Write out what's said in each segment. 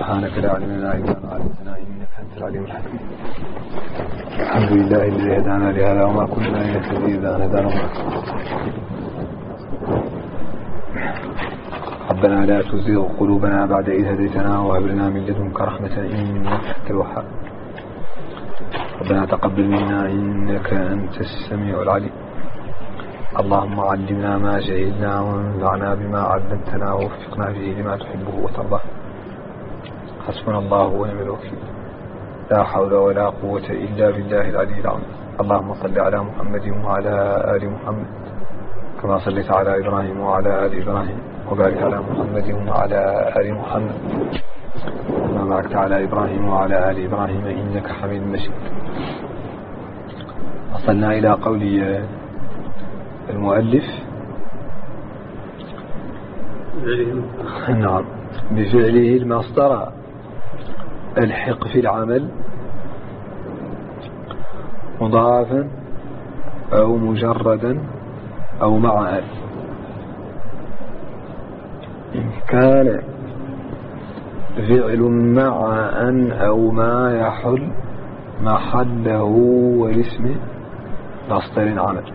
سبحانك لا علم لنا إلا ما علمتنا إنك أنت العليم الحكيم. الحمد لله الذي هدانا لهذا وما كنا لنهتدي إذا أن هدانا الله. ربنا لا تزغ قلوبنا بعد إذ هديتنا وهب لنا من لدنك رحمة إنك أنت الوهاب. ربنا تقبل منا إنك أنت السميع العليم. اللهم علمنا ما جهلنا وانفعنا بما علمتنا ووفقنا فيه لما تحبه وترضاه. حسبنا الله ونعم الوكيل. لا حول ولا قوة إلا بالله العلي العظيم. اللهم صل على محمد وعلى آل محمد كما صليت على إبراهيم وعلى آل إبراهيم وبارك على محمد وعلى آل محمد كما باركت على إبراهيم وعلى آل إبراهيم إنك حميد مجيد. وصلنا إلى قول المؤلف نعم بفعله المصدر الحق في العمل مضافا أو مجردا أو مع أل. إن كان فعل مع أن أو ما يحل محله والاسم مصدر عمل.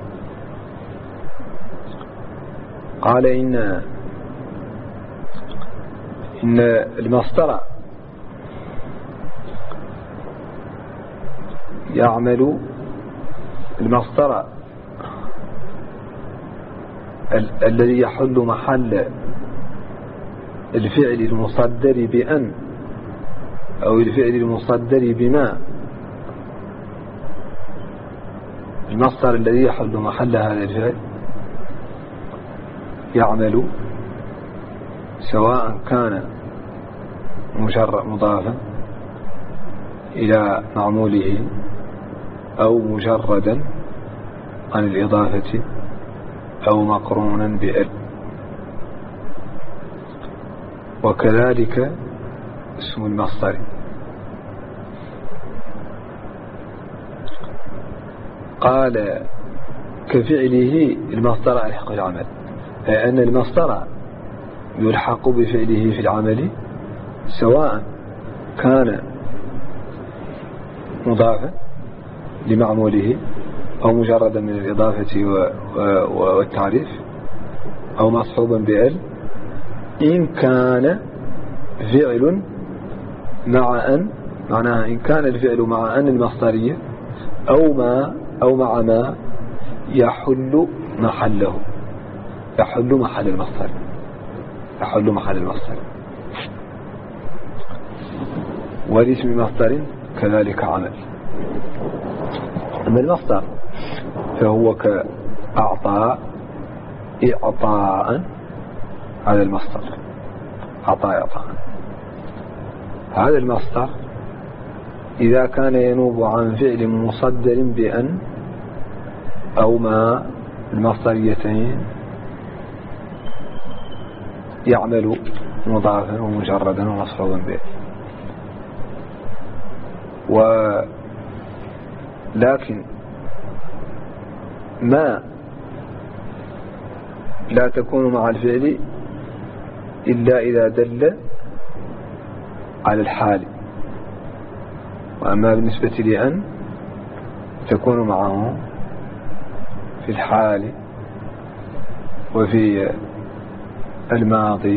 قال إن المصدر يعمل المصدر الذي يحل محل الفعل المصدر بأن أو الفعل المصدر بما. المصدر الذي يحل محل هذا الفعل يعمل سواء كان مضافا إلى معموله أو مجردا عن الإضافة أو مقرونا بأل. وكذلك اسم المصدر. قال كفعله المصدر الحق العمل، أن المصدر يلحق بفعله في العمل سواء كان مضافا لمعموله أو مجردا من الإضافة والتعريف أو مصحوبا بأل. إن كان فعل مع أن، معناها إن كان الفعل مع أن المصدرية أو مع ما يحل محله، يحل محل المصدر، يحل محل المصدر. والاسم مصدر كذلك عمل. أما المصدر فهو كأعطى إعطاء، هذا المصدر عطاء. هذا المصدر إذا كان ينوب عن فعل مصدر بأن أو ما المصدريتين يعمل مضافا ومجردا ومصحوبا به. ولكن ما لا تكون مع الفعل إلا إذا دل على الحال. وأما بالنسبة لأن تكون معه في الحال وفي الماضي.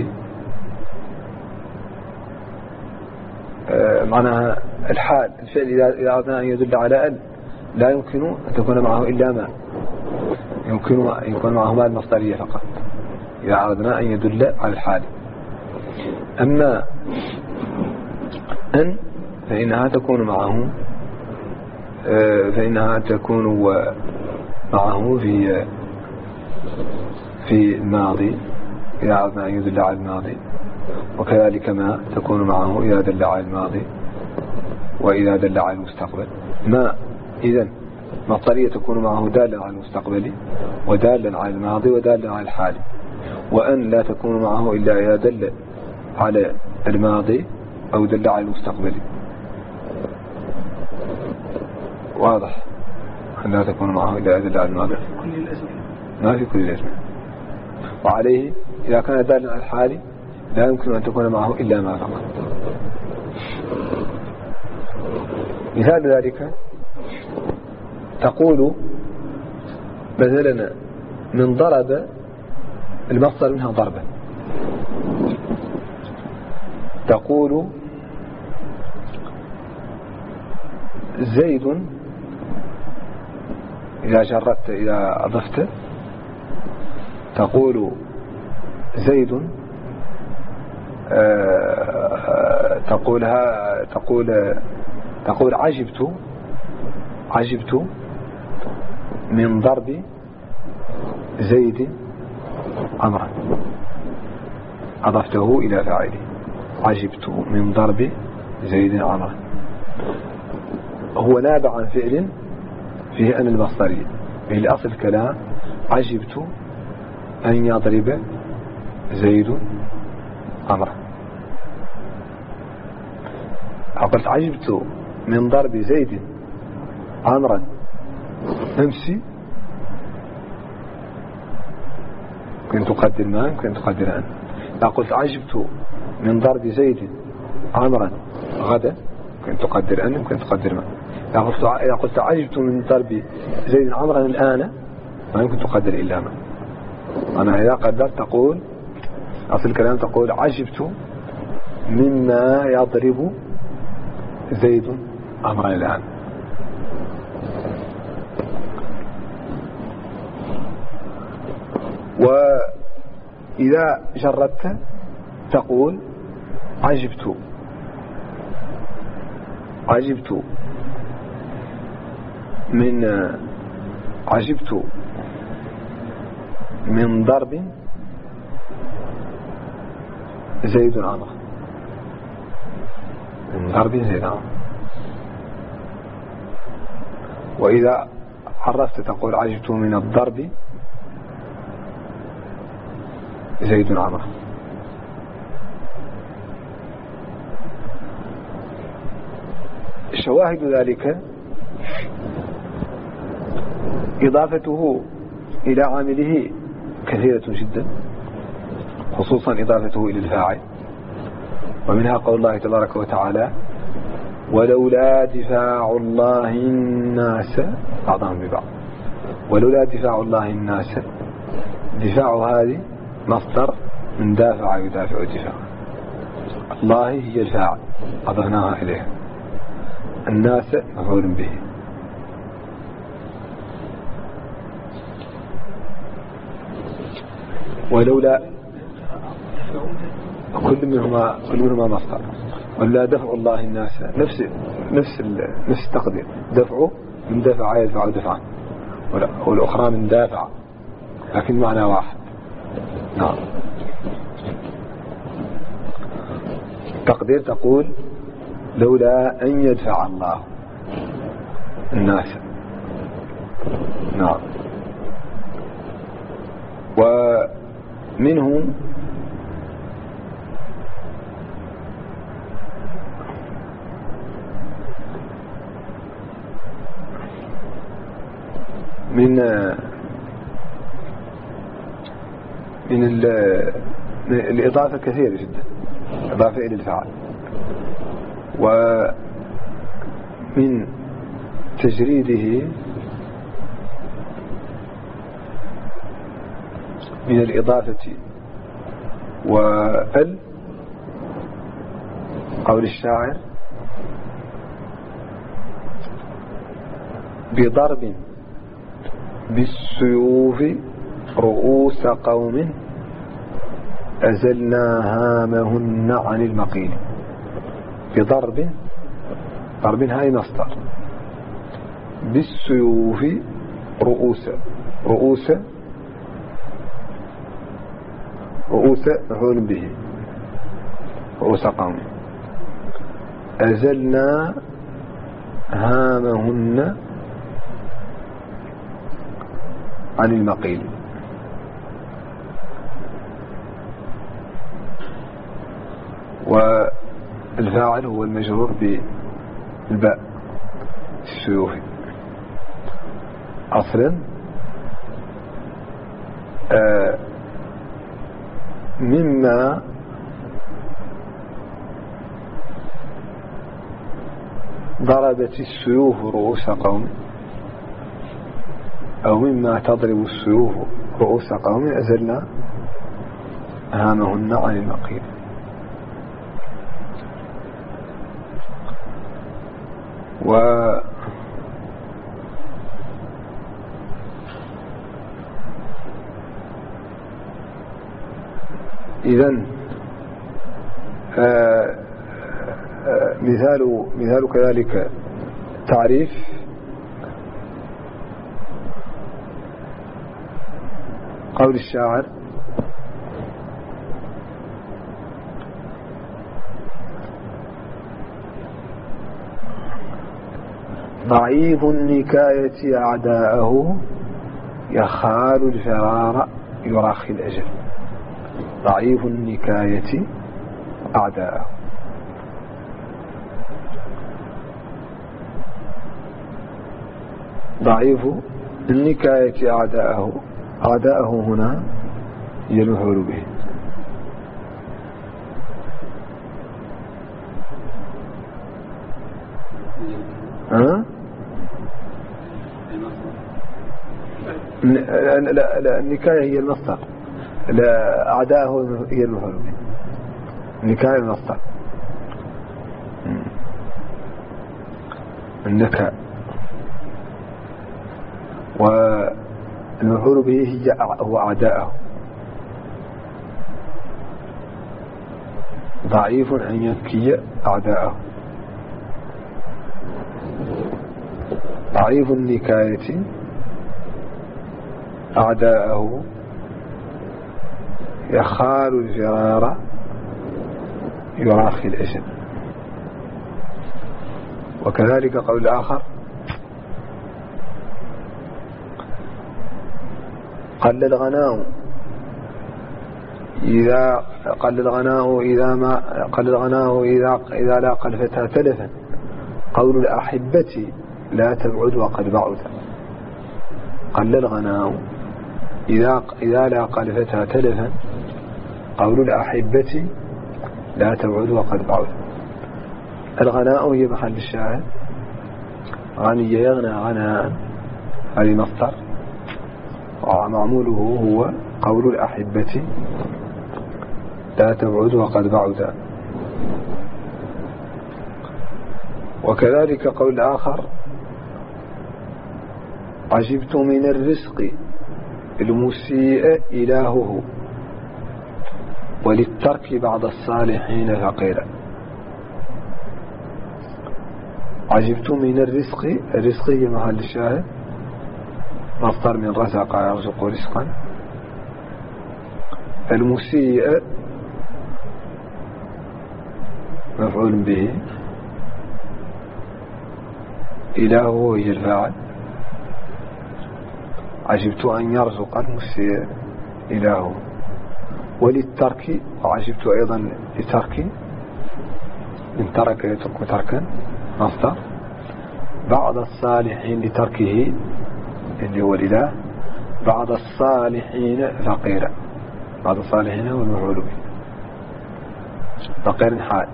معناها الحال الفعل إذا أردنا أن يدل على أن لا يمكن أن تكون معه إلا ما، يكون معه ما المصدرية فقط إذا أردنا أن يدل على الحال. أما أن فإنها تكون معه في الماضي إذا أردنا أن يدل على الماضي. وكذلك ما تكون معه إذا دل على الماضي وإذا دل على المستقبل. ما إذن مصدرية تكون معه دالا على المستقبل ودالا على الماضي ودالا على الحال. وأن لا تكون معه إلا إذا دل على الماضي أو دل على المستقبل. واضح؟ أن لا تكون معه إلا إذا دل على الماضي ما في كل الأسماء. وعليه إذا كان دالا على الحال لا يمكن أن تكون معه إلا ما فقط. مثال ذلك تقول مثلا من ضرب، المصدر منها ضربة، تقول زيد، إذا جردت إذا أضفت تقول زيد، تقول عجبت من ضرب زيد عمرا، أضفته إلى فاعله، عجبت من ضرب زيد عمرا. هو نابع عن فعل فيه أن المصدرية، في الأصل الكلام عجبت أن يضرب زيد عمرا. قلت عجبت من ضرب زيد عمرا أمس، كنت تقدر ما يمكن تقدر أن. قلت عجبت من ضرب زيد عمرا غدا، كنت تقدر أن يمكن تقدر ما. إذا قلت عجبت من ضرب زيد عمرا الآن ما يمكن تقدر إلا ما. أنا إذا قدرت تقول أصل الكلام تقول عجبت مما يضرب زيد عمرا الآن. وإذا جردت تقول عجبت من ضرب زيد عمرا، من ضرب زيد عمرا. وإذا عرفت تقول عجبت من الضرب زيد عمرا. شواهد ذلك إضافته إلى عامله كثيرة جدا، خصوصا إضافته إلى الفاعل، ومنها قول الله تبارك وتعالى ولولا دفاع الله الناس بعضهم ببعض. ولولا دفاع الله الناس، دفاع هذه مصدر من دافع يدافع دفاع، الله هي الفاعل أضفناها إليها، الناس مفعول به. ولولا كل منهما مصدر. ولا دفع الله الناس نفس التقدير، دفعه من دفع يدفع دفعا، والأخرى من دافع، لكن معنى واحد. نعم. تقدير تقول لولا أن يدفع الله الناس. نعم. ومنهم من الإضافة كثيرة جدا، إضافة إلى الفعل. ومن تجريده من الإضافة وال قول الشاعر بضرب بالسيوف رؤوس قوم أزلنا هامهن عن المقيل. بضرب، ضرب هاي مصدر، بالسيوف رؤوس مفعول به، رؤوس قوم أزلنا هامهن عن المقيل. والفاعل هو المجرور بالباء السيوف أصلا. ضربت السيوف رؤوس قوم، أو مما تضرب السيوف رؤوس قوم أزلنا هامهن عن المقيل. إذن مثال كذلك تعريف قول الشاعر: ضعيف النكاية أعداءه يخال الفرار يراخي الأجل. ضعيف النكاية أعداءه. ضعيف النكاية أعداءه. أعداءه هنا هي المفعول به. لا النكاية هي المصدر. لا أعداءه هي المفعول به. النكاية المصدر. النكاء والمفعول به هو أعداءه. ضعيف أن ينكي أعداءه. ضعيف النكاية أعداءه يخال الفرار يراخي الأجل. وكذلك قول آخر: قل الغناء إذا لاقى الفتى تلفا قول الأحبة لا تبعد وقد بعد. قل الغناء إذا لاقى الفتى تلفا قول الأحبة لا تبعد وقد بعد. الغناء هي محل الشاهد. غني يغنى غناء، هذه مصدر، ومعموله هو قول الأحبة لا تبعد وقد بعد. وكذلك قول آخر: عجبت من الرزق المسيء إلهه وللترك بعض الصالحين فقيرا. عجبت من الرزق. الرزق هي محل الشاهد، مصدر من رزق يرزق رزقا. المسيء مفعول به، إلهه هي الفاعل. عجبت أن يرزق المسيء إلهه. وللترك، وعجبت أيضا لترك، من ترك يترك تركا مصدر. بعض الصالحين لتركه اللي هو الإله. بعض الصالحين فقيرا. بعض الصالحين هو المفعول به، فقير حال.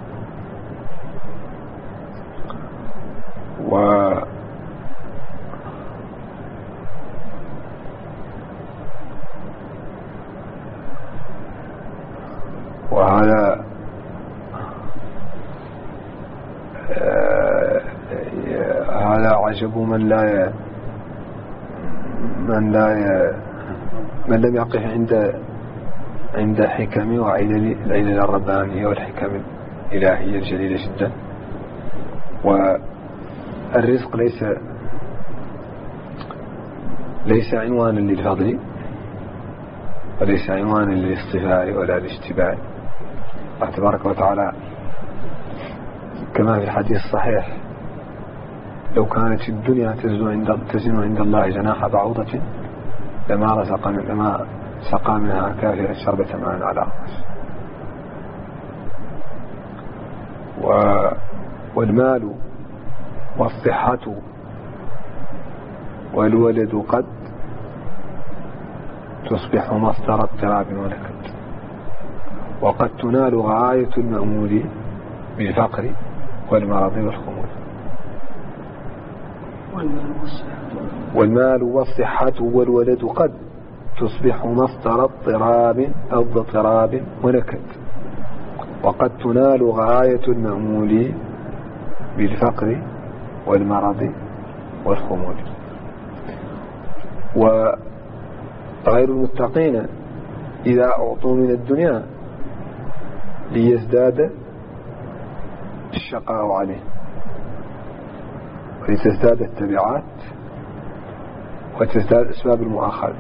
وهذا هذا عجب من لم يقف عند حكم وعلل الربانية والحكم الإلهية الجليلة جدا. والرزق ليس عنوانا للفضل، وليس عنوانا للاصطفاء ولا الاشتباع. الله تبارك وتعالى كما في الحديث الصحيح: لو كانت الدنيا تزن عند الله جناح بعوضة لما سقى منها كافرا شربة ماء على رأس. والمال والصحة والولد قد تصبح مصدر اضطراب ونكد، وقد تنال غاية المأمول بالفقر والمرض والخمول. والمال والصحة والولد قد تصبح مصدر اضطراب أو اضطراب ونكد، وقد تنال غاية المأمول بالفقر والمرض والخمول. وغير المتقين إذا أعطوا من الدنيا ليزداد الشقاء عليه ولتزداد التبعات وتزداد أسباب المؤاخذة.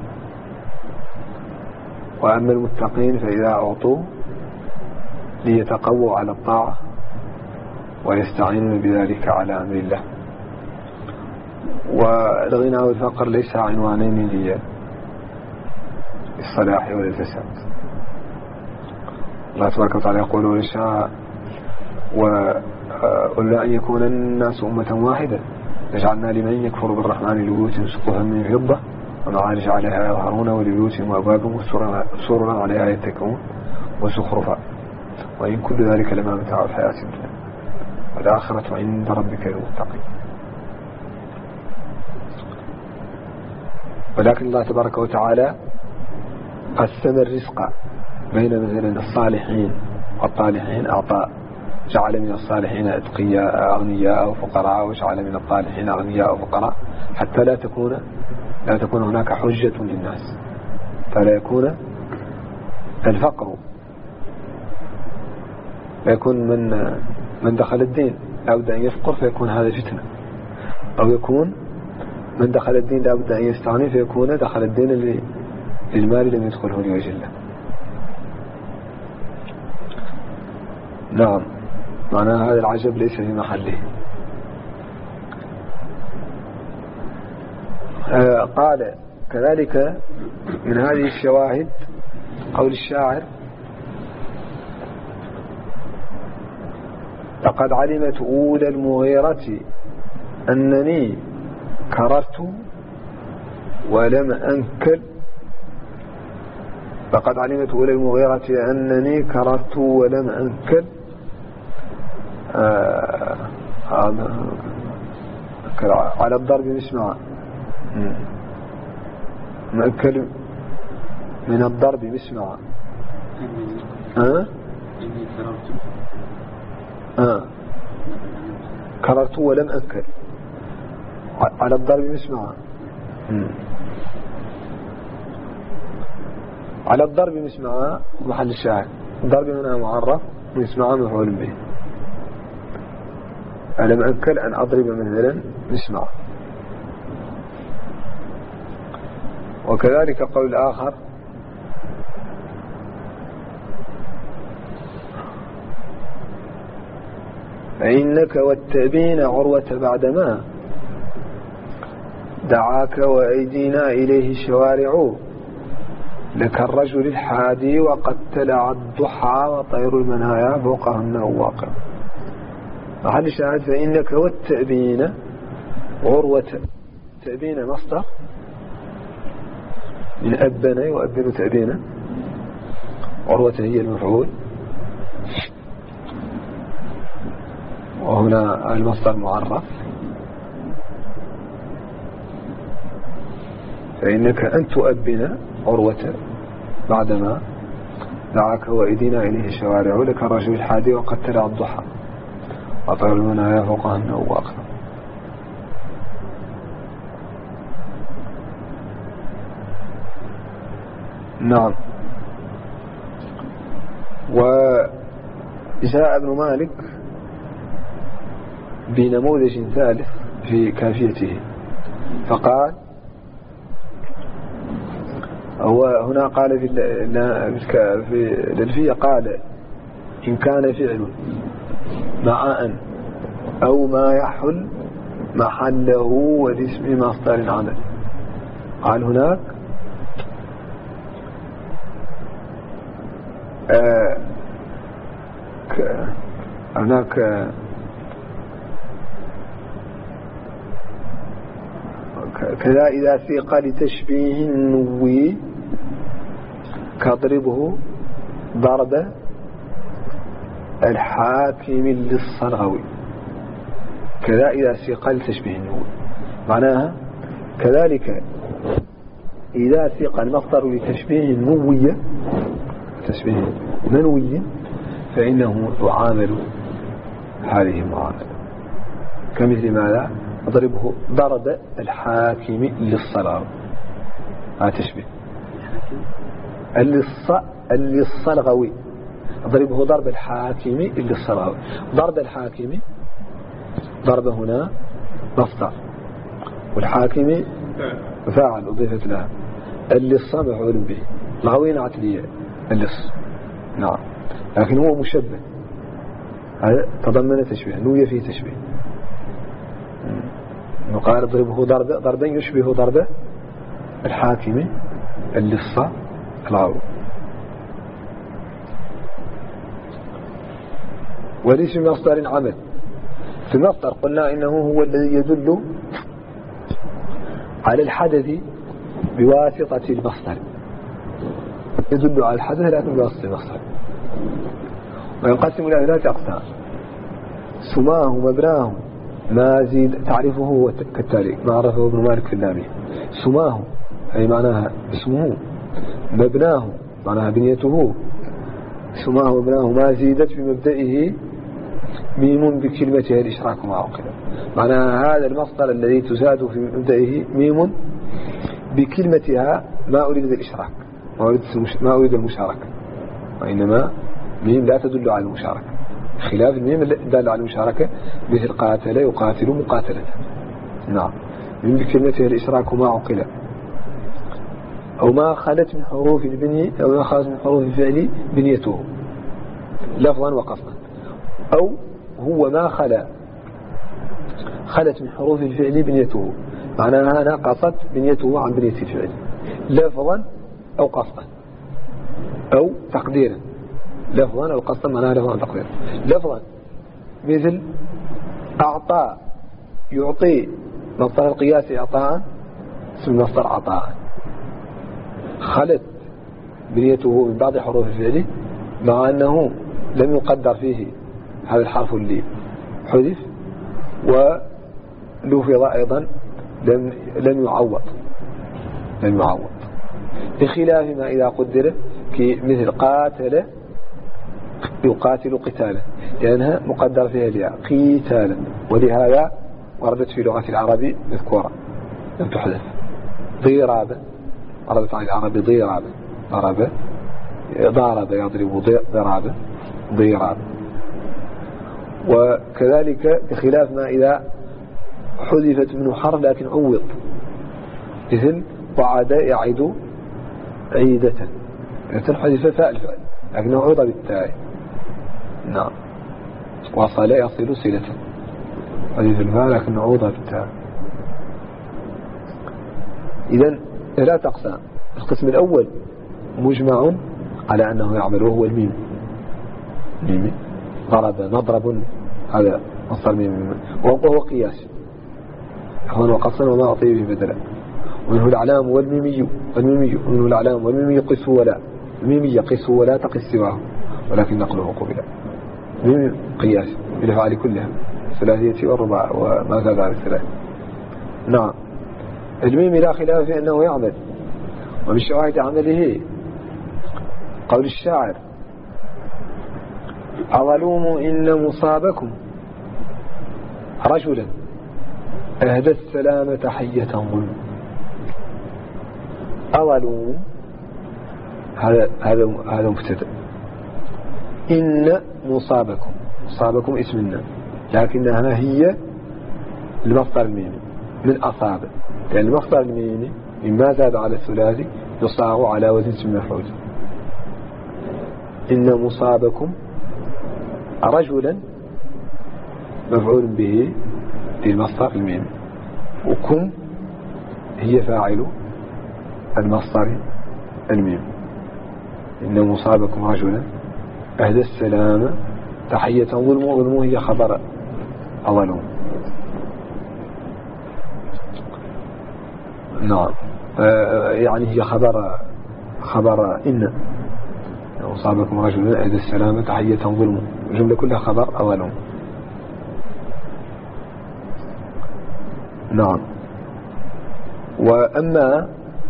وأما المتقين فإذا أعطوا ليتقووا على الطاعة ويستعينون بذلك على أمر الله. والغنى والفقر ليس عنوانين للصلاح والفساد. الله تبارك وتعالى يقول ولشاء ولا أن يكون الناس أمة واحدة لجعلنا لمن يكفر بالرحمن لبيوتهم سقفا من فضة ومعارج عليها يظهرون ولبيوتهم وأبوابا وسررا عليها يتكئون وزخرفا وإن كل ذلك لما متاع الحياة الدنيا والآخرة عند ربك للمتقين. ولكن الله تبارك وتعالى قسم الرزق بين مثلا الصالحين والطالحين، أعطى جعل من الصالحين أتقياء أغنياء وفقراء وجعل من الطالحين أغنياء وفقراء حتى لا تكون هناك حجة للناس، فلا يكون الفقر يكون من دخل الدين لابد أن يفقر فيكون هذا فتنة، أو يكون من دخل الدين لابد أن يستغني فيكون دخل الدين للمال لم يدخله لوجه الله. نعم، معنى هذا العجب ليس في محله. قال كذلك من هذه الشواهد قول الشاعر لقد علمت أولى المغيرة أنني كررت ولم أنكل. لقد علمت أولى المغيرة أنني كررت ولم أنكل. على الضرب مسمع مأكل من الضرب مسمع. كررت ولم أنكل على الضرب مسمع. على الضرب مسمع محل الشاهد، الضرب منها معرف مسمع مفعول به. ألم أنكل أن أضرب مثلا مسمع. وكذلك قول آخر فإنك والتأبين عروة بعدما دعاك وأيدينا إليه الشوارع لك الرجل الحادي وقد تلع الضحى وطير المنايا فوقهن واقع. محل شاهد فإنك والتأبين عروة. تأبين مصدر من أبن يؤبن تأبين، عروة هي المفعول، وهنا المصدر معرف. فإنك أن تؤبن عروة بعدما دعاك وأيدينا إليه الشوارع لك الرجل الحادي وقد تلع الضحى وطير المنايا فوقهن واقع. نعم. وجاء ابن مالك بنموذج ثالث في كافيته فقال هو هنا قال في الألفية قال إن كان فعل مع أن أو ما يحل محله والاسم مصدر عمل. قال هناك كذا إذا ثيق لتشبيه النوي كضربه ضرب الحاكم للصرغوي. كذا إذا ثيق لتشبيه النوي معناها كذلك إذا سيق المصدر لتشبيه منوي فإنه يعامل هذه المعاملة كمثل ماذا؟ أضربه ضرب الحاكم للصلاة، هذا تشبيه. اللصلغوي أضربه ضرب الحاكم للصلاة. ضرب الحاكم ضرب هنا مصدر والحاكم فاعل أضيفت لها. اللص مفعول به لغوي عتلية اللص، نعم، لكن هو مشبه، هذا تضمن تشبيه، نوي فيه تشبيه. وقال اضربه ضربا يشبه ضرب الحاكم اللص الغاوي. وليس مصدر عمل. في المصدر قلنا إنه هو الذي يدل على الحدث بواسطة المصدر، يدل على الحدث لكن بواسطة المصدر. وينقسم إلى 3 أقسام: سماه مبناه ما زيد تعرفه كالتالي ما عرفه ابن مالك في اللامية. سماه أي معناها اسمه، مبناه معناها بنيته. سماه مبناه ما زيدت في مبدئه ميم بكلمتها الإشراك مع عقله. معناها هذا المصدر الذي تزاد في مبدئه ميم بكلمتها ما أريد الإشراك، ما أريد المشاركة، وإنما ميم لا تدل على المشاركة، خلاف الميم الدال على المشاركة مثل قاتل يقاتل مقاتلة. نعم، ميم بكلمتها الإشراك ما عقله. أو ما خلت من حروف البني أو ما خلت من حروف الفعل بنيته لفظا وقصدا. أو هو ما خلت من حروف الفعل بنيته، معناها نقصت بنيته عن بنية الفعل لفظا أو قصدا أو تقديرا. لفظا أو قصدا معناها لفظا أو تقديرا. لفظا مثل أعطى يعطي، مصدر القياس إعطاء اسم مصدر عطاء. خلت بنيته من بعض حروف الفعل مع أنه لم يقدر فيه هذا الحرف اللي حذف، ولفظ أيضا لم يعوض بخلاف ما إذا قدر مثل قاتل يقاتل قتالا لأنها مقدر فيها الياء قتالا، ولهذا وردت في لغة العرب مذكورة لم تحذف. ضرابا وردت عن العرب ضرابا، ضرب يضرب ضرابا. وكذلك بخلاف ما إذا حذفت منه حرف لكن عوض، مثل وعد يعد عيدة، حذف فاء الفعل لكنه عوض بالتاء. نعم. وصل يصل صلة، حذف الفاء لكنه عوض بالتاء. إذن 3 أقسام. القسم الأول مجمع على أنه يعمل وهو الميم. ضرب مضرب، هذا مصدر ميم، وهو قياس هو وقصا وما أعطيه به بدلا. ومنه الأعلام والميمي، ومنه الأعلام والميمي قس ولا، الميمي قس ولا تقس سواه ولكن نقله قبلا. ميم قياس بالأفعال كلها الثلاثية والرباع وما زاد على الثلاث. نعم. الميم لا خلاف في أنه يعمل، ومن شواهد عمله قول الشاعر: أظلوم إن مصابكم رجلا أهدى السلامة حية ظلم. أظلوم هذا مبتدأ. إن مصابكم اسمنا، لكنها هي المصدر الميمي من أصاب، لأن المصدر الميمي مما زاد على الثلاثي يصاغ على وزن اسم مفعول. إن مصابكم رجلا مفعول به للمصدر الميمي، وكم هي فاعل المصدر الميمي. إن مصابكم رجلا أهدى السلام تحية ظلم هي خبر أولهم. نعم، يعني هي خبر إن مصابكم رجلا أهدى السلام تحية ظلم، الجملة كلها خبر أولهم. نعم. وأما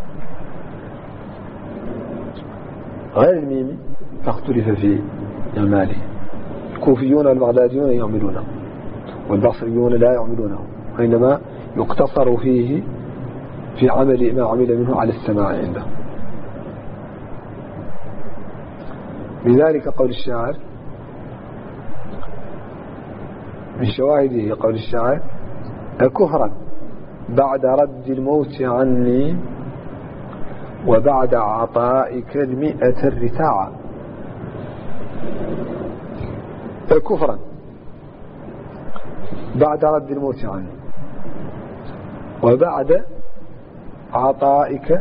غير الميم فاختلف في إعماله. الكوفيون والبغداديون يعملونه والبصريون لا يعملونه، وإنما يقتصر فيه في عمل ما عمل منه على السماع عنده. لذلك قول الشاعر من شواهده قول الشاعر: أكفرا بعد رد الموت عني وبعد عطائك 100 الرتاع. أكفرا بعد رد الموت عني وبعد عطائك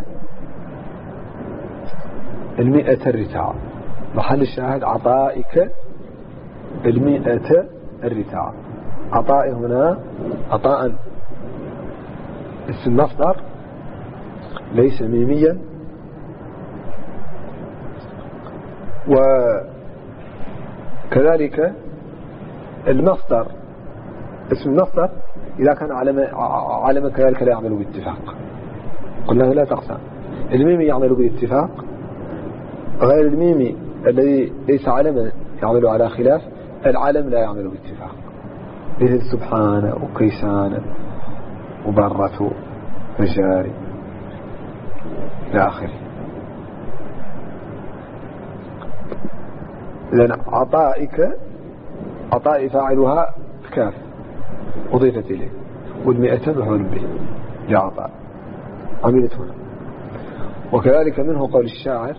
100 الرتاع. محل الشاهد عطائك 100 الرتاع. عطاء هنا عطاء اسم مصدر ليس ميميا، وكذلك المصدر اسم المصدر إذا كان علم كذلك لا يعمل باتفاق. قلنا لا تقسم. الميم يعمل باتفاق، غير الميم الذي ليس علما يعمل على خلاف. العلم لا يعمل باتفاق، مثل سبحان وكيسان وبرة وجاري إلى آخره. إذن عطاء فاعلها كاف أضيفت إليه، وال100 مفعول به لعطاء عملت هنا. وكذلك منه قول الشاعر: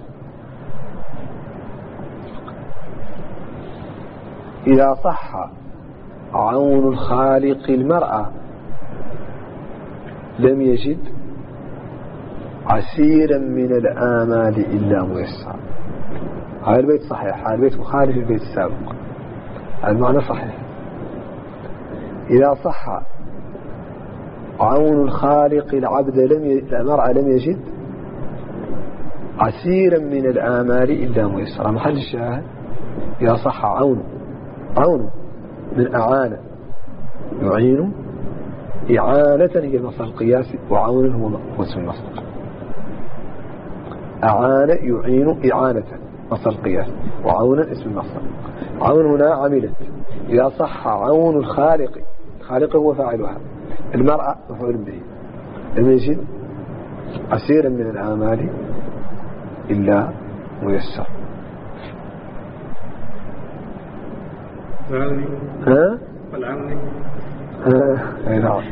إذا صح عون الخالق المرأة لم يجد عسيرا من الآمال إلا ميسر. هذا البيت صحيح، هذا البيت مخالف البيت السابق، هذا المعنى صحيح. إذا صح عون الخالق العبد المرأة لم يجد عسيرا من الآمال إلا ميسر. محل الشاهد إذا صح عون من أعانة يعين، إعانة هي المصدر القياسي، وعون هو اسم المصدر. أعان يعين إعانة مصدر القياس، وعونا اسم المصدر. عون هنا عملت. إذا صح عون الخالق هو فاعلها، المرأة مفعول به، لم يجد عسيرا من الآمال إلا ميسر. ها؟ والعون نعم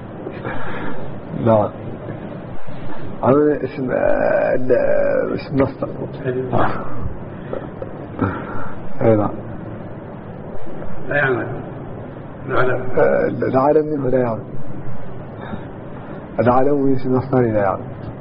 نعم. عون اسم مصدر. نعم. لا يعمل. العالم منه لا يعمل. العالم من اسم مصدر لا يعمل.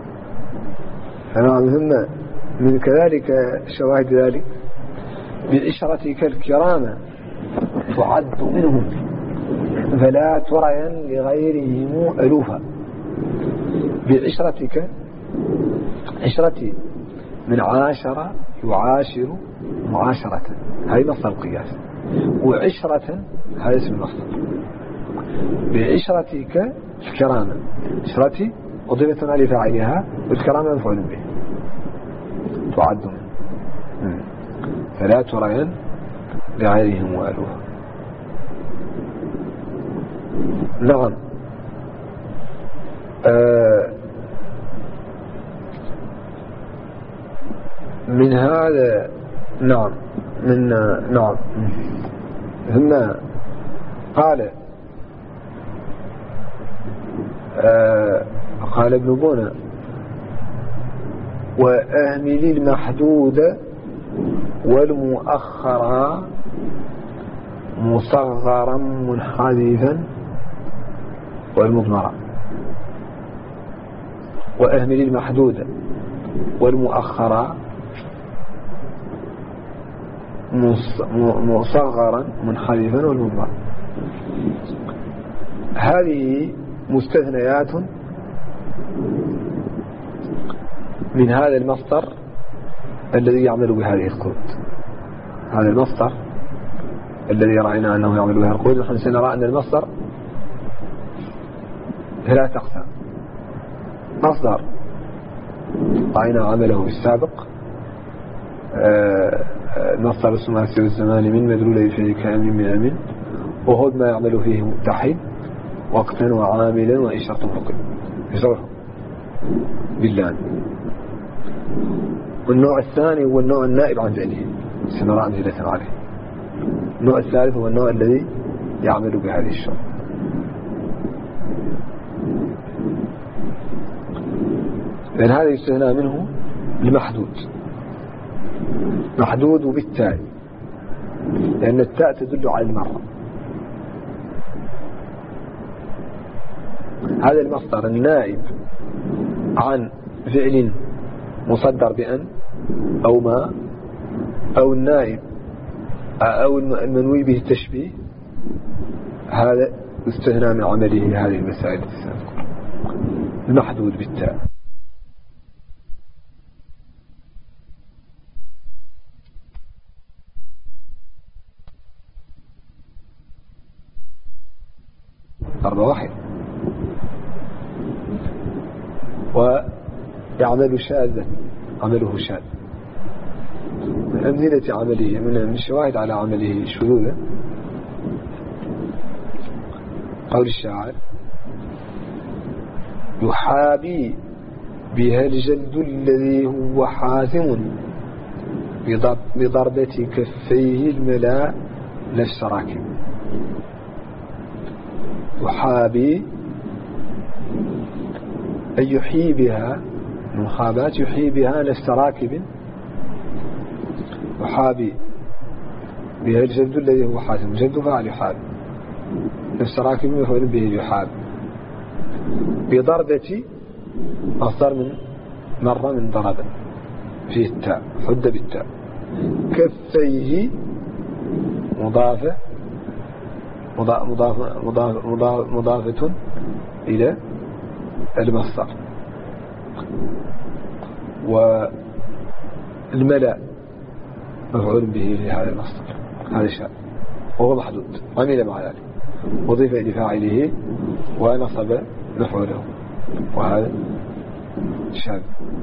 فنعم من كذلك شواهد ذلك بإشرتك الكرامة تعد منهم فلا ترين لغيرهم ألوفا. بعشرتك، عشرتي من عاشر يعاشر معاشرة، هذه مصدر القياس، وعشرة هذا اسم المصدر. بعشرتك الكرامة، عشرتي أضيفت على فاعلها، والكرامة مفعول به تعد منهم فلا ترين لغيرهم ألوفا. نعم. من هذا نعم ثم قال ابن بونا: وأهمل المحدود والمؤخر مصغرا منحذفا والمضمرا. وأهمل المحدود والمؤخر مصغرا منحذفا والمضمرا. هذه مستثنيات من هذا المصدر الذي يعمل بهذه القيود. هذا المصدر الذي رأينا أنه يعمل بها القيود، نحن سنرى أن المصدر ثلاث أقسام: مصدر رأينا عمله بالسابق، مصدر الثلاثي والزمان من مدلول الفعل كامل من أمن، وهو ما يعمل فيه متحد وقتا وعاملا وإن شرط حكم يصرفه بالله. والنوع الثاني هو النوع النائب عن فعله سنرى أمثلة عليه. النوع الثالث هو النوع الذي يعمل بهذه الشروط. لأن هذا يستثنى منه المحدود، محدود بالتاء، لأن التاء تدل على المرة. هذا المصدر النائب عن فعل مصدر بأن أو ما، أو النائب أو المنوي به التشبيه، هذا استثنى من عمله هذه المسائل السابقة. المحدود بالتاء. ضرب واحد. ويعمل شاذا، عمله شاذ. من أمثلة عمله، من الشواهد على عمله شذوذا قول الشاعر: يحابي بها الجلد الذي هو حازم بضربة كفيه الملاء نفس راكب. يحابي أن يحيي بها من خابات، يحيي بها نفس راكب. يحابي بها الجلد الذي هو حازم، جلد فعل يحابي، نفس راكب يفعل به يحاب. بضربة مصدر من مرة من ضرب فيه التاء، حد بالتاء. كفيه مضافة مضافة إلى المصدر. والملأ مفعول به في هذا المصدر، هذا شاء وهو محدود عمل مع ذلك، وضيف لفاعله ونصب مفعوله، وهذا شاذ.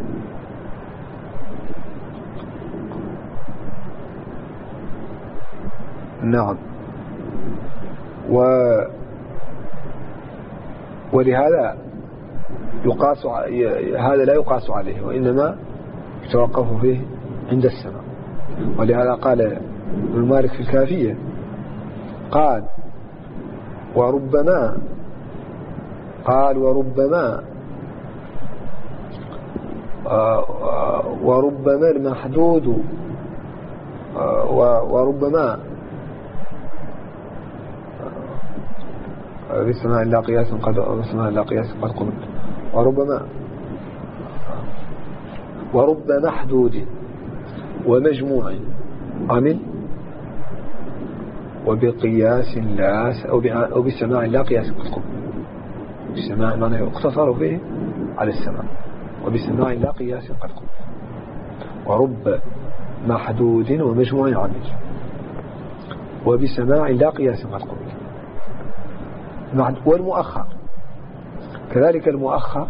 نعم. ولهذا يقاس، هذا لا يقاس عليه، وإنما يتوقف فيه عند السماع. ولهذا قال ابن مالك في الكافية، قال: وربما المحدود، وربما بسماع لا قياس قد قبل، ورب محدود ومجموع عمل، وبقياس لا أو بسماع لا قياس قد قبل. السماع معنى يقتصر فيه على السماع، وبسماع لا قياس قد قبل. ورب محدود ومجموع عمل، وبسماع لا قياس قد قبل. والمؤخر كذلك، المؤخر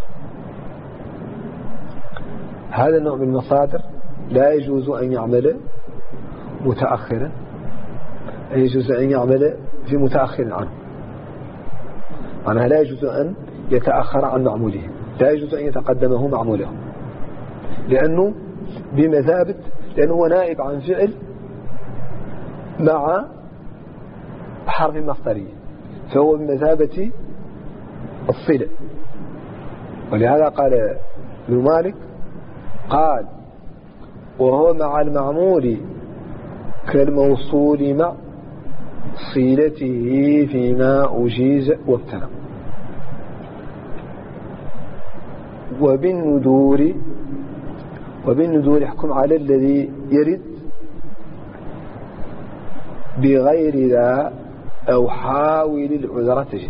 هذا النوع من المصادر لا يجوز أن يعمل متأخرا، يجوز أن يعمل في متأخر عنه، معناها لا يجوز أن يتأخر عن معموله، لا يجوز أن يتقدمه معموله، لأنه بمثابة، لأنه هو نائب عن فعل مع حرف مصدري، فهو بمثابة الصلة. ولهذا قال ابن مالك، قال: وهو مع المعمول كالموصول مع صلته فيما أجيز وابتنى. وبالندور يحكم على الذي يرد بغير ذا أو حاول العذر تجد.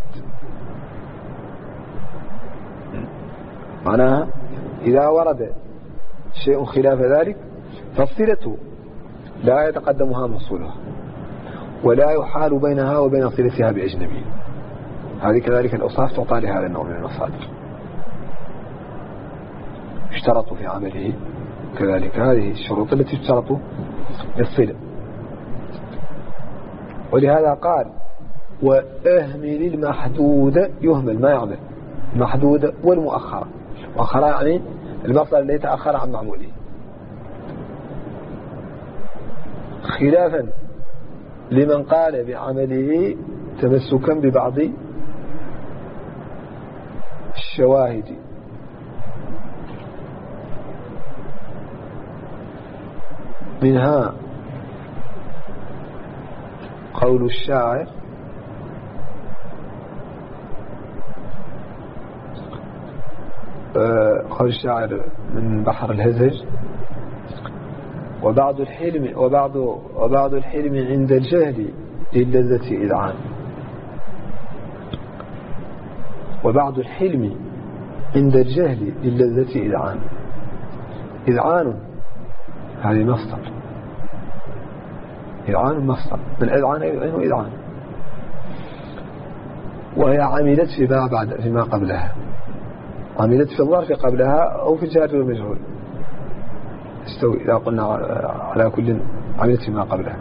معناها إذا ورد شيء خلاف ذلك فالصلة لا يتقدمها موصولها، ولا يحال بينها وبين صلتها بأجنبي. هذه كذلك الأوصاف تعطى لهذا النوع من المصادر. يشترط في عمله كذلك. هذه الشروط التي تشترط للصلة. ولهذا قال وأهمل المحدود يهمل ما يعمل المحدود والمؤخرة. مؤخرة يعني المصدر الذي تأخر عن معموله، خلافا لمن قال بعمله تمسكا ببعض الشواهد منها قول الشاعر من بحر الهزج وبعض الحلم عند الجهل للذة إذعان. وبعض الحلم عند الجهل للذة إذعان. إذعان هذه مصدر، إذعان مصدر من أذعان يذعن إذعان، وهي عملت فيما قبلها، عملت في الظرف قبلها أو في الجار والمجهول استوي إذا قلنا على كل عملت فيما قبلها.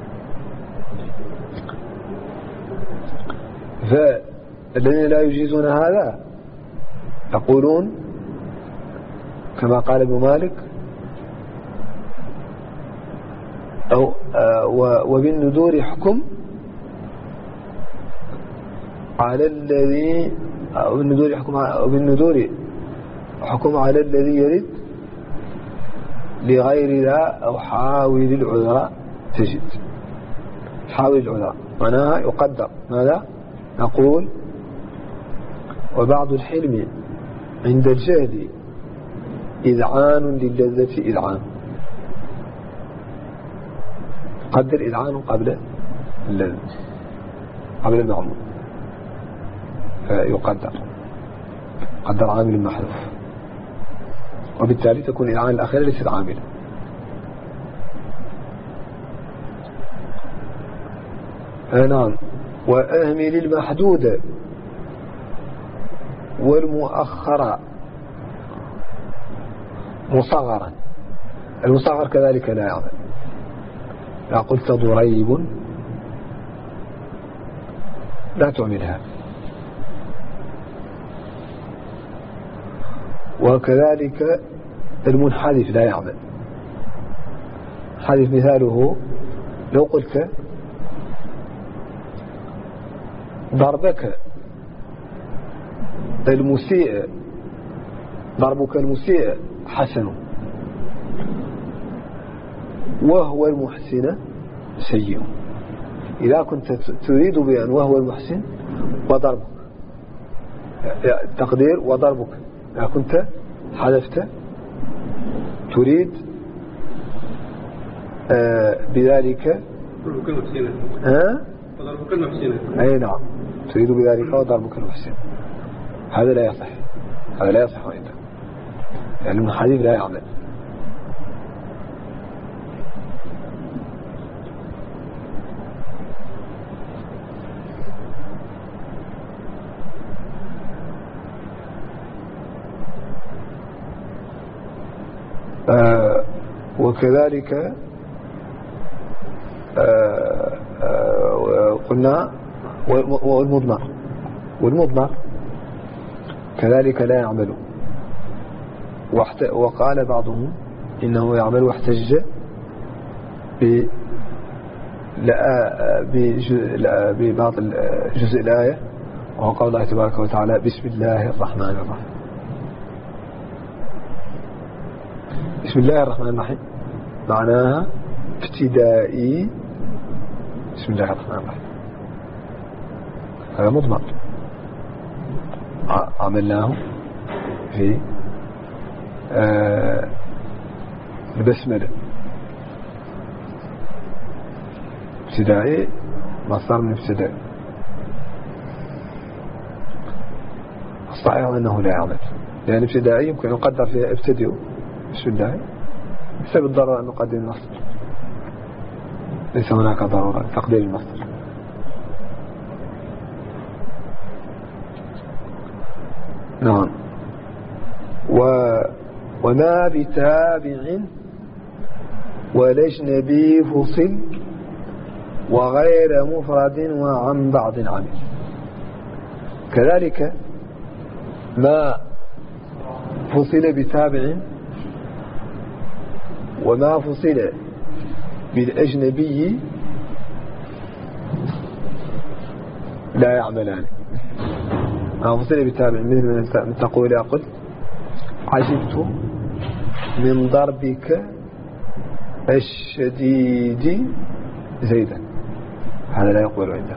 فالذين لا يجيزون هذا يقولون كما قال ابن مالك وبالندور حكم على الذي وبالندور حكم على الذي يرد لغير ذا أو حاول العذر تجد. حاول العذر معناها يقدر ماذا؟ نقول وبعض الحلم عند الجهل إذعان للذة إذعان، قدر إذعان قبل المعمول فيقدر قدر عامل محذوف، وبالتالي تكون إذعان الأخيرة ليست عاملة. نعم. وأهمل المحدود والمؤخر مصغرا. المصغر كذلك لا يعمل. لا قلت ضريب لا تعملها. وكذلك المنحذف لا يعمل. حذف مثاله لو قلت ضربك المسيء، ضربك المسيء حسن وهو المحسن سيء. إذا كنت تريد بأن وهو المحسن وضربك تقدير وضربك، إذا كنت حذفت تريد بذلك وضربك المحسن. أي نعم، تريد بذلك وضربك المحسن. هذا لا يصح، هذا لا يصح عندك، يعني المحذف لا يعمل. وكذلك قلنا والمضمر كذلك لا يعمل. وقال بعضهم إنه يعمل واحتج بباطل جزء الآية، وهو قول الله تبارك وتعالى بسم الله الرحمن الرحيم. بسم الله الرحمن الرحيم معناها ابتدائي بسم الله الرحمن الرحيم، هذا مضمر عملناه في البسملة. ابتدائي مصدر من ابتدائي. الصحيح أنه لا يعمل، لأن ابتدائي يمكن أن نقدر فيها ابتدئوا بسم الله بسبب الضرورة أن نقدم المصدر، ليس هناك ضرورة تقدير المصدر. نعم. وما بتابع والأجنبي فصل وغير مفرد وعن بعض عمل. كذلك ما فصل بتابع وما فصل بالأجنبي لا يعملان. ما فصل بتابع مثل من تقول قلت عجبت من ضربك الشديد زيدا، هذا لا يقول عنده.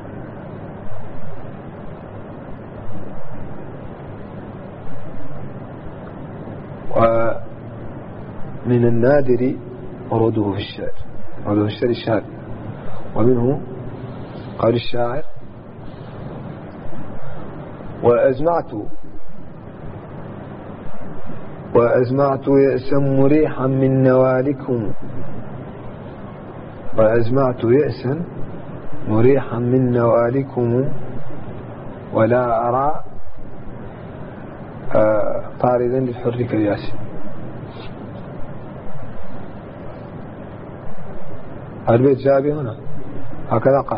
ومن النادر وروده في الشعر، وروده في الشعر الشعر، ومنه قول الشاعر وأزمعت يأسا مريحا من نوالكم، وأزمعت يأسا مريحا من نوالكم ولا أرى طاردا للحر كالياس. البيت جابي هنا هكذا قال.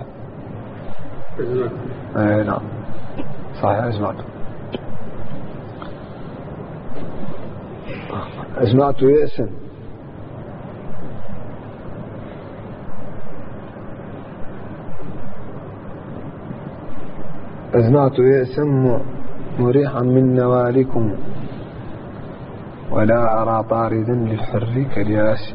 نعم صحيح. أزمعت يأسا مريحا من نوالكم ولا أرى طاردا للحر كالياس.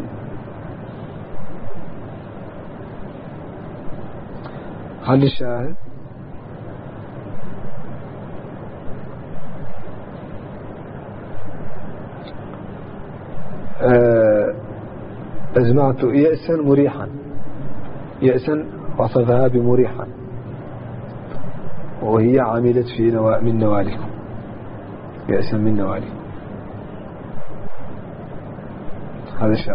هل الشاهد أزمعت يأسا مريحا، يأسا وصفها بمريحا، وهي عملت في من نوالكم، يأسا من نوالكم، هذا الشأن.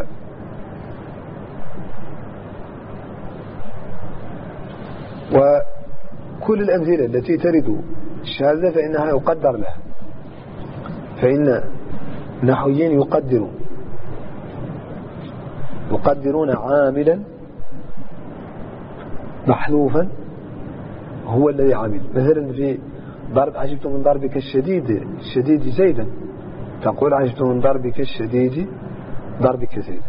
وكل الأمثلة التي ترد الشاذة فإنها يقدر لها، فإن نحويين يقدرون عاملا محذوفا هو الذي عمل. مثلا في ضرب عجبت من ضربك الشديد زيدا، تقول عجبت من ضربك الشديد ضربك زيدا.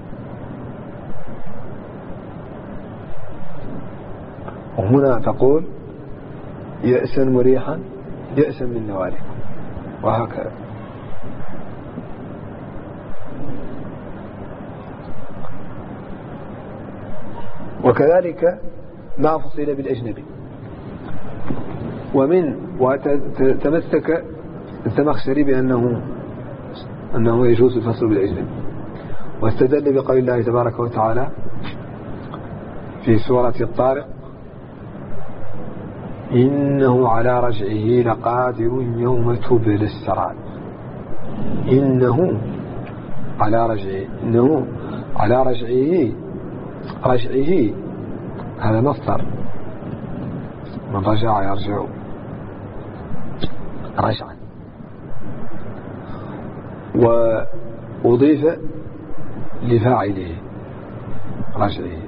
وهنا تقول يأسا مريحا يأسا من نوالكم، وهكذا. وكذلك ما فصل بالأجنبي. وتمسك الزمخشري بأنه يجوز الفصل بالأجنبي، واستدل بقول الله تبارك وتعالى في سورة الطارق: إنه على رجعه لقادر يوم تبلى السرائر. إنه على رجعه هذا مصدر من رجع يرجع رجعا، وأضيف لفاعله رجعه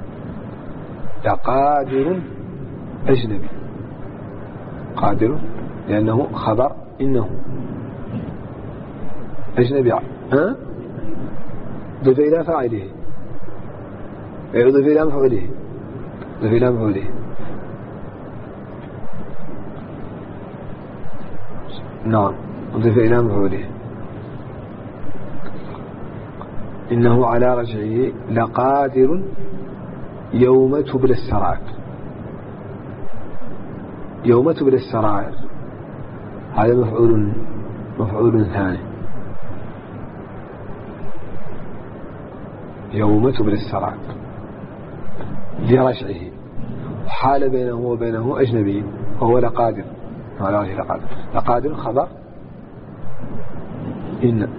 لقادر أجنبي، قادر لأنه خبر إنه أجنبي، ضيف إلى فاعله، يضيف إلى مفعوله، نعم ضيف إلى مفعوله. إنه على رجعه لقادر يوم تبلى السرائر. يوم تبلى السرائر هذا مفعول ثاني. يوم تبلى السرائر لرجعه، حال بينه وبينه أجنبي وهو لقادر، على رجعه لقادر خبر إنه،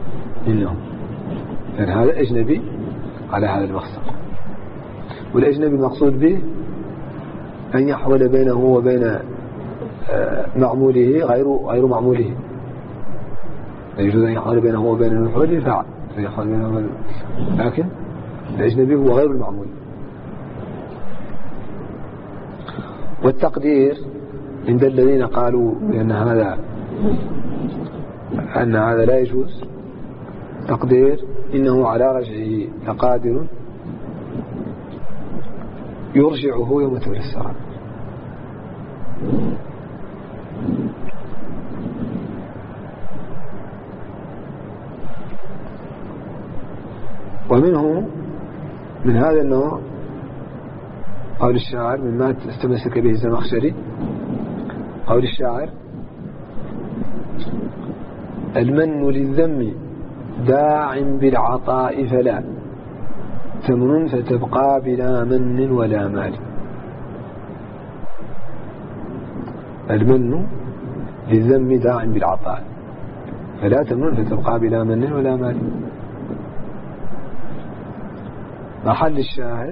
يعني هذا أجنبي على هذا المصدر. والأجنبي المقصود به أن يحول بينه وبين معموله غير معموله، يجوز أن يحال بينه وبين المفعول الفاعل، لكن الأجنبي هو غير المعمول. والتقدير عند الذين قالوا بأن هذا لا يجوز، تقدير إنه على رجعه لقادر يرجعه يوم تولي السراب. ومنه من هذا النوع قول الشاعر مما استمسك به الزمخشري، قول الشاعر: المن للذم داع بالعطاء فلا تمن فتبقى بلا من ولا مال. المن للذم داع بالعطاء فلا تمن فتبقى بلا من ولا مال. محل الشاهد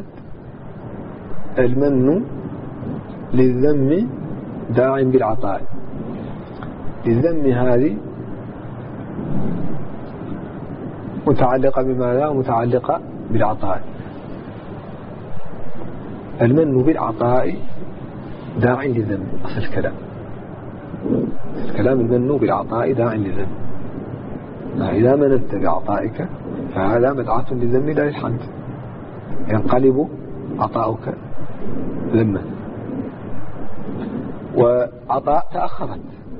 المن للذم داع بالعطاء. للذم هذه متعلقة بماذا؟ متعلقة بالعطاء. المن بالعطاء داع للذم، أصل الكلام المن بالعطاء داع للذم. إذا منت بعطائك فهذا مدعاة للذم لا للحمد، ينقلب عطاؤك ذما. وعطاء تأخرت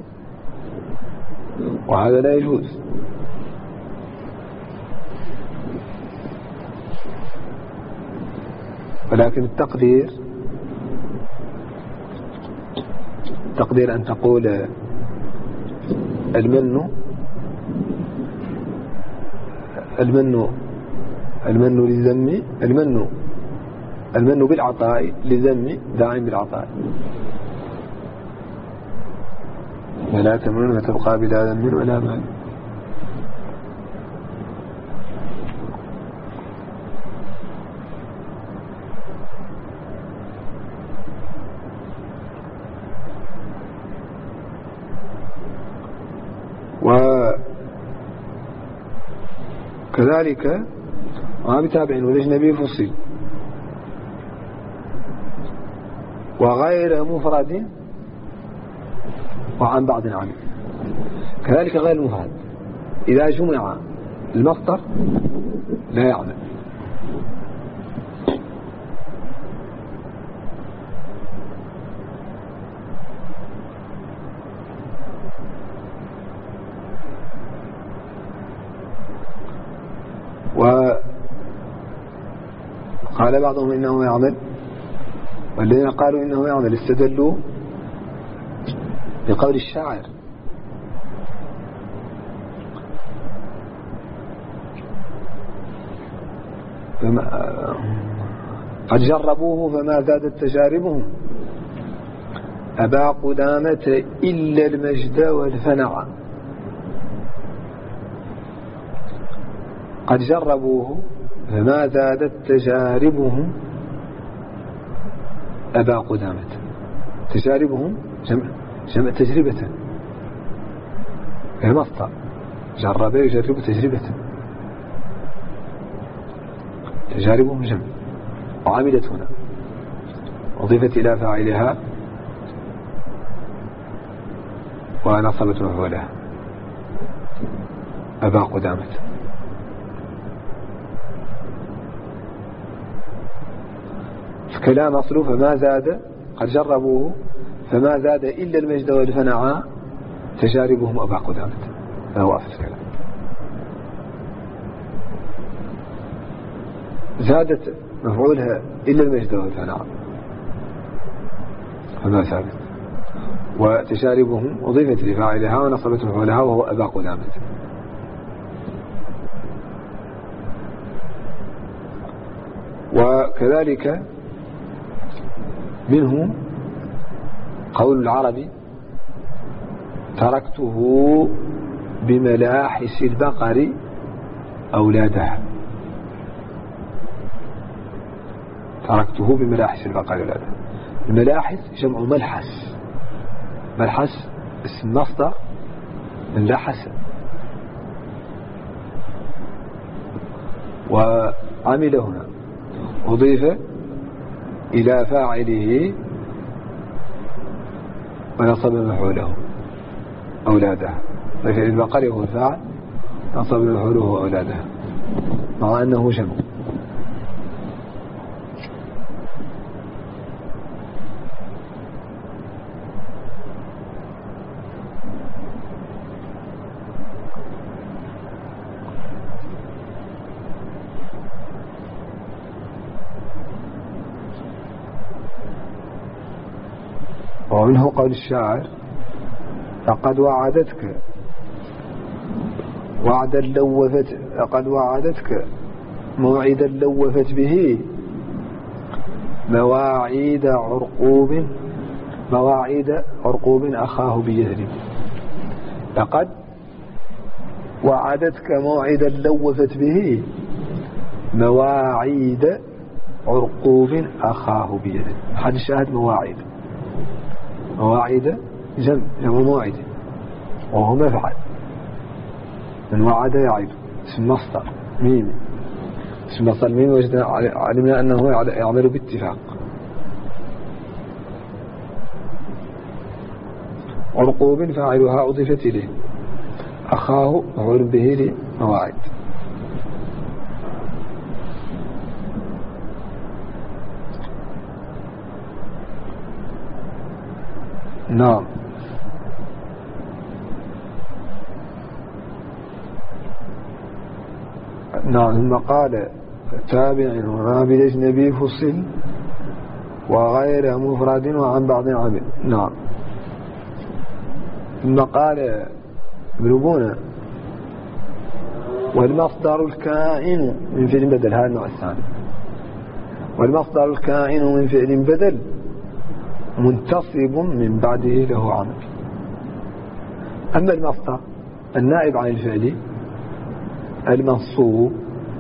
وهذا لا يجوز. ولكن التقدير أن تقول المن للذم، المن بالعطاء للذم داع بالعطاء ولا تمنن فتبقى بلا ذم ولا مال. وكذلك ما بتابع والأجنبي فصل وغير مفرد وعن بعض عام. كذلك غير المفرد إذا جمع المصدر لا يعمل. وقال بعضهم إنه يعمل، والذين قالوا إنه يعمل استدلوا بقول الشاعر: قد جربوه فما زادت تجاربهم أبا قدامة إلا المجد والفنع. قد جربوه فما زادت تجاربهم أبا قدامة. تجاربهم جمع تجربة، المصدر جرب يجرب تجربة، تجاربهم جمع وعملت هنا أضيفت إلى فاعلها ونصبت مفعولها أبا قدامة. كلام أصله فما زاد، قد جربوه فما زاد إلا المجد والفنعاء تجاربهم أبا قدامة، فهو أصل الكلام. زادت مفعولها إلا المجد والفنعاء فما زادت، وتجاربهم أضيفت لفاعلها ونصبت مفعولها وهو أبا قدامة. وكذلك منه قول العربي: تركته بملاحس البقر أولادها. تركته بملاحس البقر أولادها. الملاحس جمع ملحس، ملحس اسم مصدر من لحس وعمل هنا أضيف إلى فاعله ونصب مفعوله أولادها، ففعل البقرة هو الفاعل، نصب مفعوله أولادها، مع أنه جمع. ومنه قول الشاعر: لقد وعدتك وعدا لقد وعدتك موعدا لوفت به مواعيد عرقوب أخاه بيثرب. لقد وعدتك موعدا لوفت به مواعيد عرقوب أخاه بيثرب. حد الشاهد مواعيد جمع موعد، وهو مفعل من وعد يعيد، اسم مصدر ميم، اسم مصدر ميم، وجدنا علمنا أنه يعمل باتفاق. عرقوب فاعلها أضيفت إليه، أخاه مفعول به لمواعد. نعم. ثم قال: تابع وما بالأجنبي فصل وغير مفرد وعن بعض عمل. نعم. ثم قال ابن بونة: والمصدر الكائن من فعل بدل، هذا النوع الثاني. والمصدر الكائن من فعل بدل منتصب من بعده له عمل. أما المصدر النائب عن الفعل المنصوب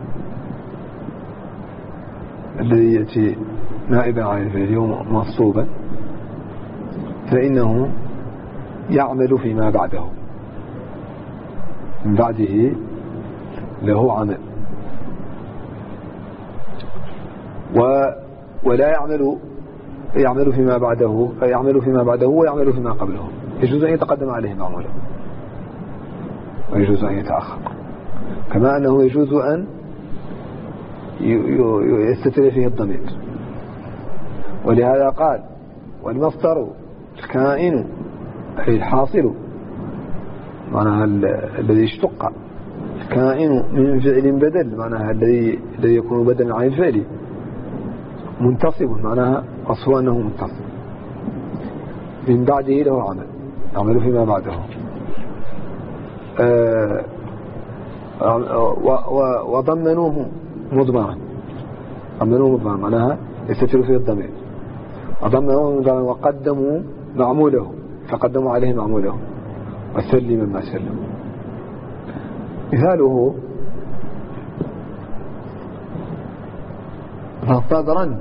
الذي يأتي نائبا عن الفعل ومنصوبا فإنه يعمل فيما بعده، من بعده له عمل، ولا يعمل فيما بعده، يعمل فيما بعده ويعمل فيما قبله. يجوز أن يتقدم عليه معموله ويجوز أن يتأخر، كما أنه يجوز أن يستتر فيه الضمير. ولهذا قال: والمصدر الكائن أي الحاصل، معناها الذي اشتق، الكائن من فعل بدل، معناها الذي يكون بدلا عن الفعل، منتصب، معناها أصله أنه منتصب، من بعده له عمل، يعمل فيما بعده. وضمنوه مضمرا، معناها يستتر فيه الضمير. وضمنوه مضمرا وقدموا معموله، فقدموا عليه معموله، وسلم ما سلم. مثاله: فصبرا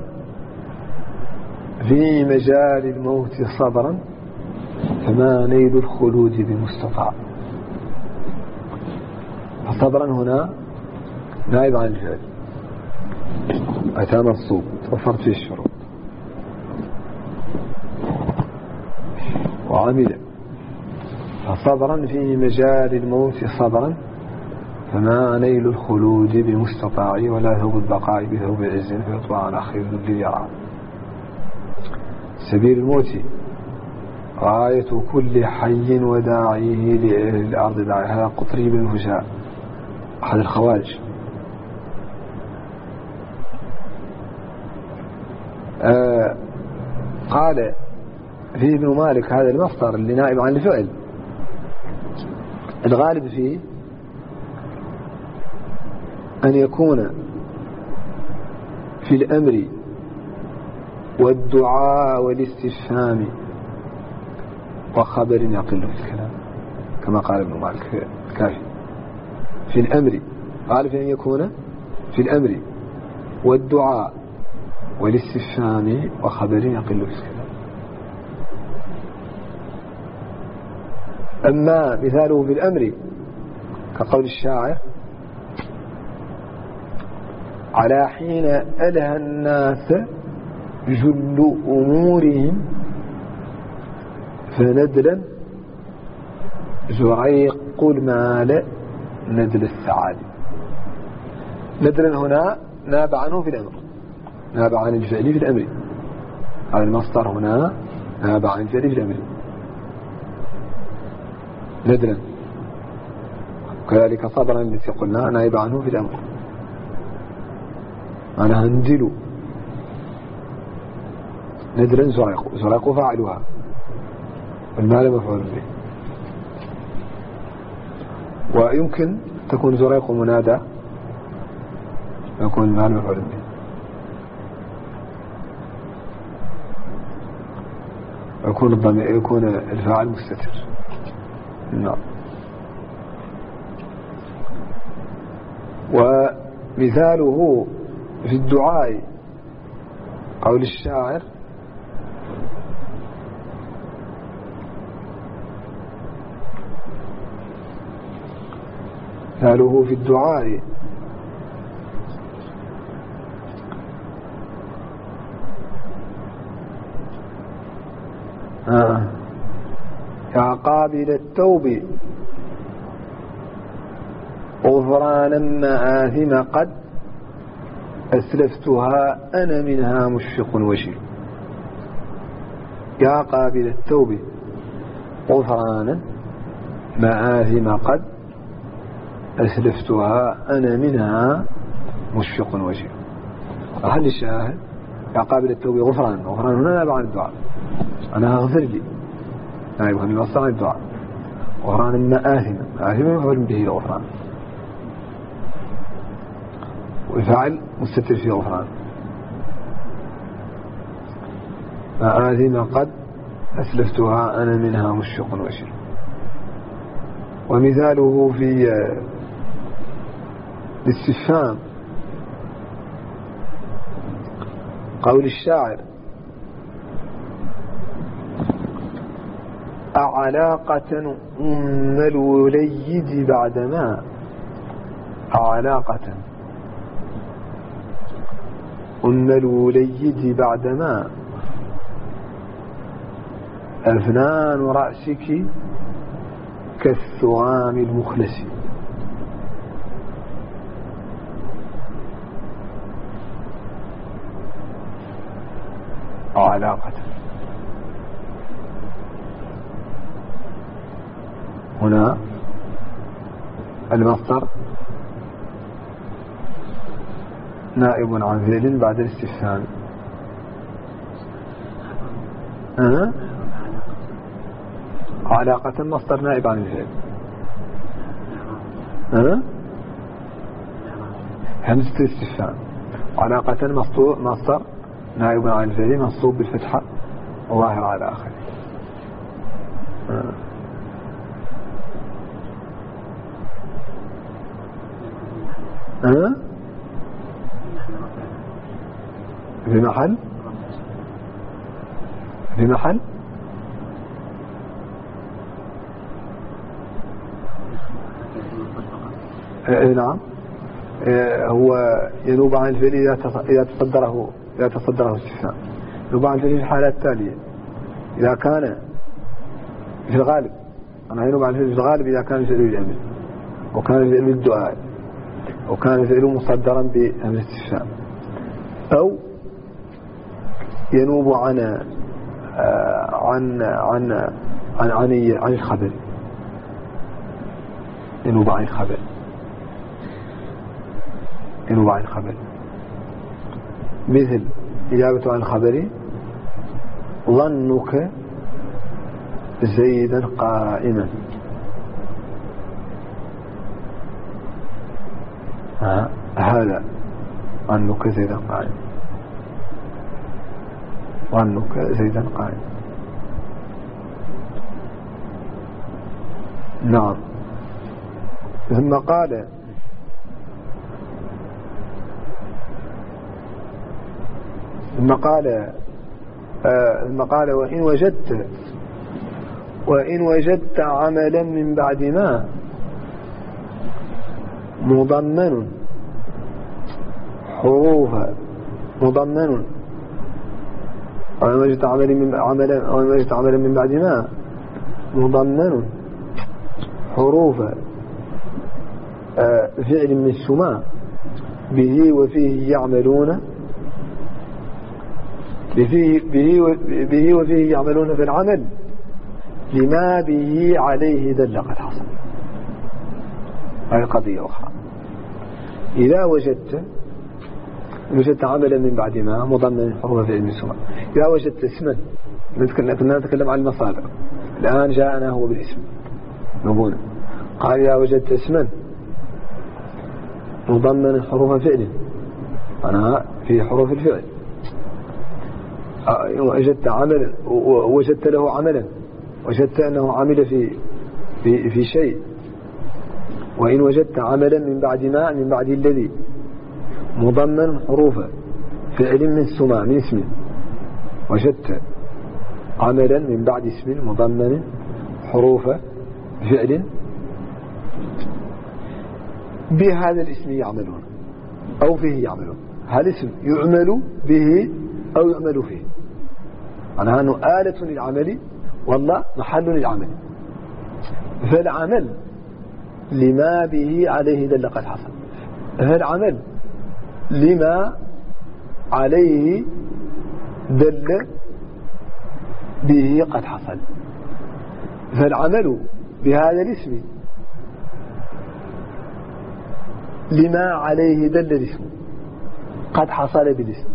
في مجال الموت صبرا فما نيل الخلود بمستطاع. فصبرا هنا نائب عن الفعل، أتى منصوب، توفرت فيه الشروط، وعمل. فصبرا في مجال الموت صبرا فما نيل الخلود بمستطاع ولا ثوب البقاء بثوب عز فيطبع على خير الذي يرى. سبيل الموت غاية كل حي وداعيه لأهل الأرض داعي. هذا قطري بن هشام أحد الخوارج. قال فيه ابن مالك: هذا المصدر اللي نائب عن الفعل الغالب فيه أن يكون في الأمر والدعاء والاستفهام وخبر يقل في الكلام، كما قال ابن مالك الكافي. في الأمر غالب أن يكون في الأمر والدعاء والاستفهام وخبر يقل في الكلام. أما مثاله في الأمر كقول الشاعر: على حين ألهى الناس جل أمورهم فندلا زريق المال ندل السعادة. ندلا هنا ناب عنه في الأمر، ناب عن الفعل في الأمر، على المصدر هنا ناب عن الفعل في الأمر ندلا، كذلك صبرا التي قلنا نائب عنه في الأمر. أنا هنزل ندلا زريق فاعلها والمال مفعول به. ويمكن تكون زريق منادى يكون المال مفعول به. يكون الفاعل مستتر. نعم. ومثاله في الدعاء قول الشاعر مثاله في الدعاء يا قابل التوب غفرانا مآثم قد أسلفتها أنا منها مشفق وشير. يا قابل التوب غفرانا مآثم قد أسلفتها أنا منها مشفق وشير. أحد الشاهد يا قابل التوب غفرانا هنا نابع عن الدعاء، أنا أغفر لي نائب عن المصدر عن الدعاء. غفرانا مآثم مفعول به الغفران وفاعل مستتر في غفران. مآثم قد أسلفتها أنا منها مشفق وشير. ومثاله في الاستفهام قول الشاعر أعلاقة أم الوليد بعدما أعلاقة أم الوليد بعدما أفنان رأسك كالثوام المخلس. علاقة هنا المصدر نائب عن فعل بعد الاستفهام. علاقة مصدر نائب عن الفعل. همزة الاستفهام. علاقة مصدر نائب عن الفعل منصوب بالفتحة وظاهر على آخره. في محل نعم. هو ينوب عن الفعل إذا تصدره استفهام. ينوب عن الفعل في الحالات التالية: إذا كان في الغالب أنا ينوب عن الفعل في الغالب إذا كان الفعل بالأمر، وكان الفعل بالدعاء، وكان الفعل مصدرا بأمر استفهام، أو ينوب عن الخبر. ينوب عن الخبر مثل إجابة عن الخبر ظنك زيدا قائما. هذا ظنك زيدا قائما. ظنك زيدا قائما. نعم. ثم قال وإن وجدت عملا من بعد ما مضمن حروف مضمن وما جئت عملا من بعد ما مضمن حروف فعل من السماء به وفيه يعملون به وفيه يعملون في العمل لما به عليه دل قد حصل. هذه قضية أخرى. إذا وجدت عملا من بعد ما مضمن حروف فعل من السماء. إذا وجدت اسما، كنا نتكلم عن المصادر، الآن جاءنا هو بالاسم. نقول قال إذا وجدت اسما مضمن حروف فعل، أنا في حروف الفعل، وجدت عملا وجدت له عملا، وجدت أنه عمل في شيء. وإن وجدت عملا من بعد ما من بعد الذي مضمن حروف فعل من السماء من اسم، وجدت عملا من بعد اسم مضمن حروف فعل بهذا الاسم يعملون أو فيه يعملون. هذا الاسم يعمل به أو يعمل فيه، معناها أنه آلة للعمل والله محل للعمل. فالعمل لما به عليه دل قد حصل، فالعمل لما عليه دل به قد حصل. فالعمل بهذا الاسم لما عليه دل الاسم قد حصل بالاسم،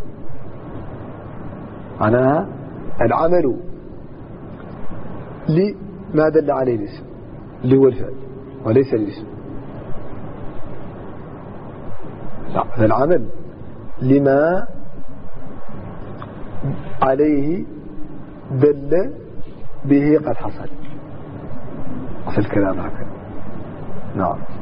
معناها العمل لما دل عليه الاسم اللي هو الفعل وليس الاسم. لا، فالعمل لما عليه دل به قد حصل. في الكلام هكذا. نعم.